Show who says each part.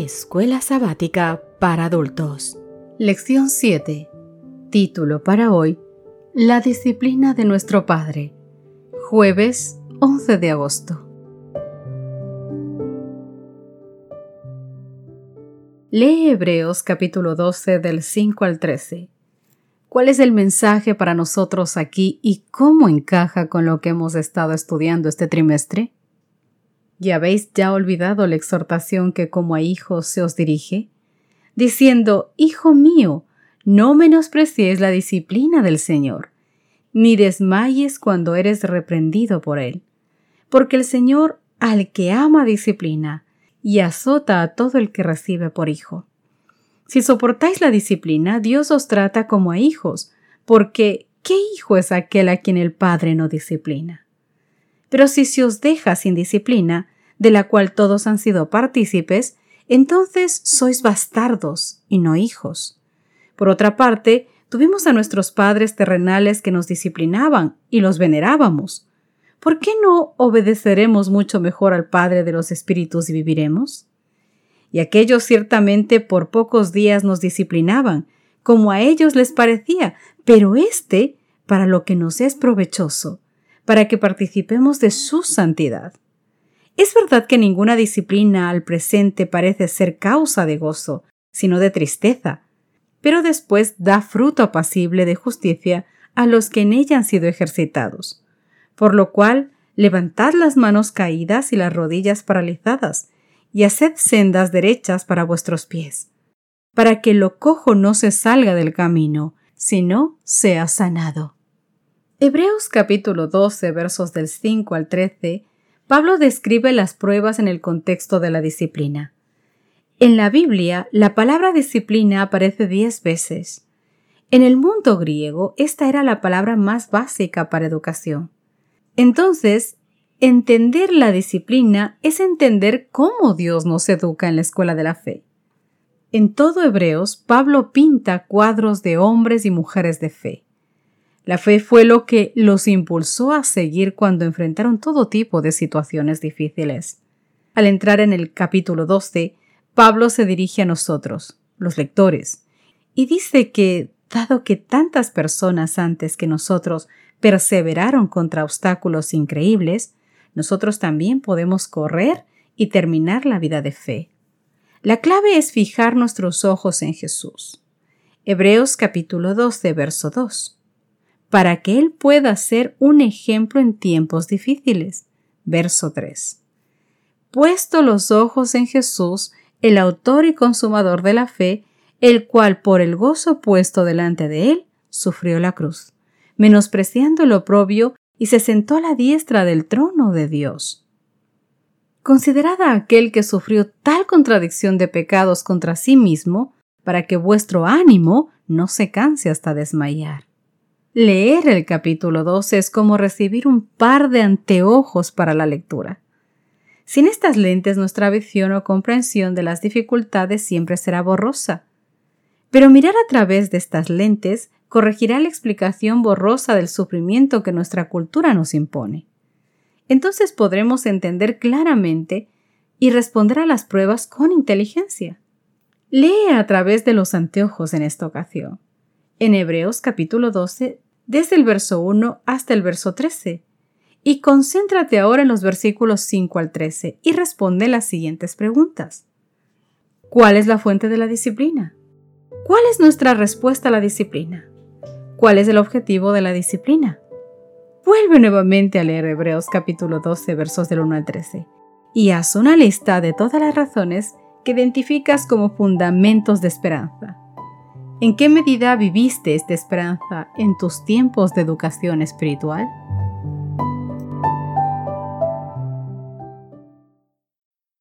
Speaker 1: Escuela Sabática para Adultos. Lección 7. Título para hoy: La disciplina de nuestro Padre. Jueves 11 de agosto. Lee Hebreos capítulo 12 del 5 al 13. ¿Cuál es el mensaje para nosotros aquí y cómo encaja con lo que hemos estado estudiando este trimestre? ¿Y habéis ya olvidado la exhortación que como a hijos se os dirige? Diciendo: Hijo mío, no menosprecies la disciplina del Señor, ni desmayes cuando eres reprendido por Él. Porque el Señor al que ama disciplina, y azota a todo el que recibe por hijo. Si soportáis la disciplina, Dios os trata como a hijos, porque ¿qué hijo es aquel a quien el Padre no disciplina? Pero si se os deja sin disciplina, de la cual todos han sido partícipes, entonces sois bastardos y no hijos. Por otra parte, tuvimos a nuestros padres terrenales que nos disciplinaban y los venerábamos. ¿Por qué no obedeceremos mucho mejor al Padre de los Espíritus y viviremos? Y aquellos ciertamente por pocos días nos disciplinaban, como a ellos les parecía, pero para lo que nos es provechoso, para que participemos de su santidad. Es verdad que ninguna disciplina al presente parece ser causa de gozo, sino de tristeza, pero después da fruto apacible de justicia a los que en ella han sido ejercitados. Por lo cual, levantad las manos caídas y las rodillas paralizadas, y haced sendas derechas para vuestros pies, para que lo cojo no se salga del camino, sino sea sanado. Hebreos capítulo 12, versos del 5 al 13, Pablo describe las pruebas en el contexto de la disciplina. En la Biblia, la palabra disciplina aparece 10 veces. En el mundo griego, esta era la palabra más básica para educación. Entonces, entender la disciplina es entender cómo Dios nos educa en la escuela de la fe. En todo Hebreos, Pablo pinta cuadros de hombres y mujeres de fe. La fe fue lo que los impulsó a seguir cuando enfrentaron todo tipo de situaciones difíciles. Al entrar en el capítulo 12, Pablo se dirige a nosotros, los lectores, y dice que, dado que tantas personas antes que nosotros perseveraron contra obstáculos increíbles, nosotros también podemos correr y terminar la vida de fe. La clave es fijar nuestros ojos en Jesús. Hebreos capítulo 12, verso 2. Para que Él pueda ser un ejemplo en tiempos difíciles. Verso 3. Puesto los ojos en Jesús, el autor y consumador de la fe, el cual por el gozo puesto delante de Él, sufrió la cruz, menospreciando el oprobio, y se sentó a la diestra del trono de Dios. Considerad a aquel que sufrió tal contradicción de pecados contra sí mismo, para que vuestro ánimo no se canse hasta desmayar. Leer el capítulo 12 es como recibir un par de anteojos para la lectura. Sin estas lentes, nuestra visión o comprensión de las dificultades siempre será borrosa. Pero mirar a través de estas lentes corregirá la explicación borrosa del sufrimiento que nuestra cultura nos impone. Entonces podremos entender claramente y responder a las pruebas con inteligencia. Lee a través de los anteojos en esta ocasión. En Hebreos capítulo 12, desde el verso 1 hasta el verso 13. Y concéntrate ahora en los versículos 5 al 13 y responde las siguientes preguntas. ¿Cuál es la fuente de la disciplina? ¿Cuál es nuestra respuesta a la disciplina? ¿Cuál es el objetivo de la disciplina? Vuelve nuevamente a leer Hebreos capítulo 12, versos del 1 al 13, y haz una lista de todas las razones que identificas como fundamentos de esperanza. ¿En qué medida viviste esta esperanza en tus tiempos de educación espiritual?